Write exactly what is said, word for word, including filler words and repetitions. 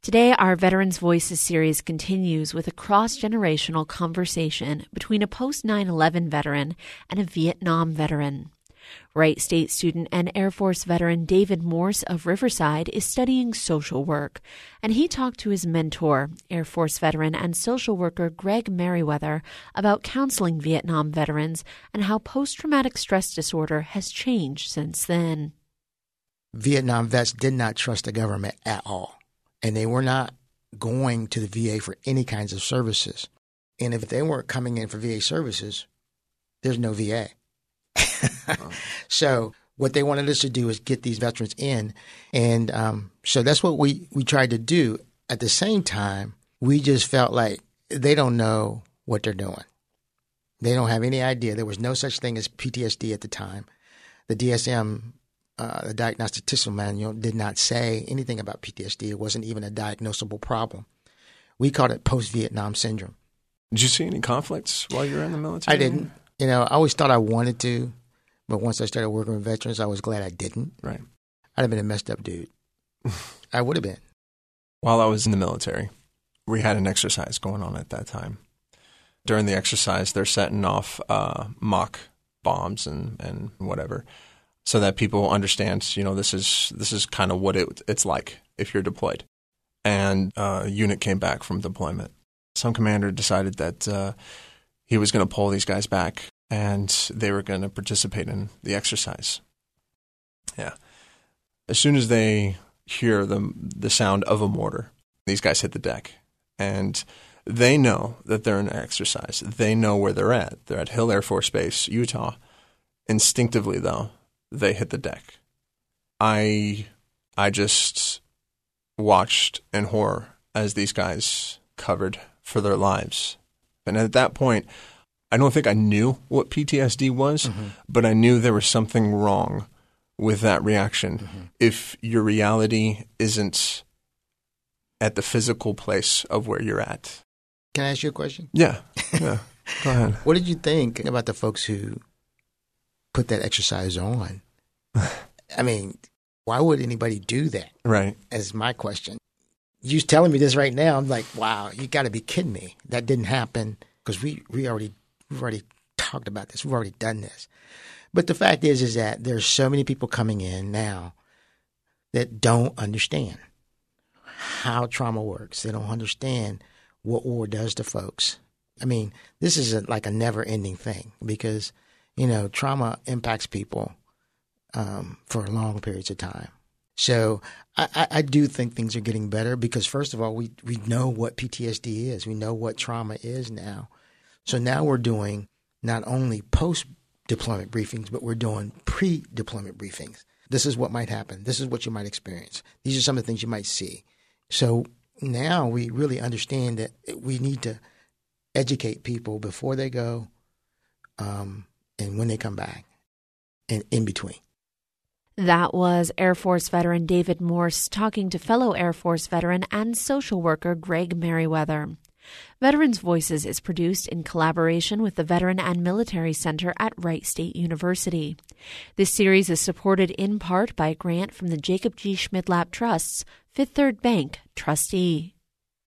Today, our Veterans Voices series continues with a cross-generational conversation between a post nine eleven veteran and a Vietnam veteran. Wright State student and Air Force veteran David Morse of Riverside is studying social work, and he talked to his mentor, Air Force veteran and social worker Greg Merriweather, about counseling Vietnam veterans and how post-traumatic stress disorder has changed since then. Vietnam vets did not trust the government at all, and they were not going to the V A for any kinds of services. And if they weren't coming in for V A services, there's no V A. Oh. So what they wanted us to do is get these veterans in. And um, so that's what we, we tried to do. At the same time, we just felt like they don't know what they're doing. They don't have any idea. There was no such thing as P T S D at the time. The D S M, uh, the Diagnostic Statistical Manual, did not say anything about P T S D. It wasn't even a diagnosable problem. We called it post-Vietnam syndrome. Did you see any conflicts while you were in the military? I didn't. You know, I always thought I wanted to, but once I started working with veterans, I was glad I didn't. Right. I'd have been a messed up dude. I would have been. While I was in the military, we had an exercise going on at that time. During the exercise, they're setting off uh, mock bombs and, and whatever, so that people understand, you know, this is this is kind of what it, it's like if you're deployed. And uh, a unit came back from deployment. Some commander decided that uh, he was going to pull these guys back, and they were going to participate in the exercise. Yeah. As soon as they hear the the sound of a mortar, these guys hit the deck, and they know that they're in an exercise. They know where they're at. They're at Hill Air Force Base, Utah. Instinctively, though, they hit the deck. I I just watched in horror as these guys covered for their lives. And at that point, I don't think I knew what P T S D was, mm-hmm. but I knew there was something wrong with that reaction. Mm-hmm. If your reality isn't at the physical place of where you're at. Can I ask you a question? Yeah. Yeah. Go ahead. What did you think about the folks who put that exercise on? I mean, why would anybody do that? Right. Is my question. You telling me this right now, I'm like, wow, you got to be kidding me. That didn't happen because we, we already we've already talked about this. We've already done this. But the fact is, is that there's so many people coming in now that don't understand how trauma works. They don't understand what war does to folks. I mean, this is a, like a never-ending thing because, you know, trauma impacts people um, for long periods of time. So I, I do think things are getting better because, first of all, we, we know what P T S D is. We know what trauma is now. So now we're doing not only post-deployment briefings, but we're doing pre-deployment briefings. This is what might happen. This is what you might experience. These are some of the things you might see. So now we really understand that we need to educate people before they go um, and when they come back and in between. That was Air Force veteran David Morse talking to fellow Air Force veteran and social worker Greg Merriweather. Veterans Voices is produced in collaboration with the Veteran and Military Center at Wright State University. This series is supported in part by a grant from the Jacob G. Schmidlap Trust's Fifth Third Bank trustee.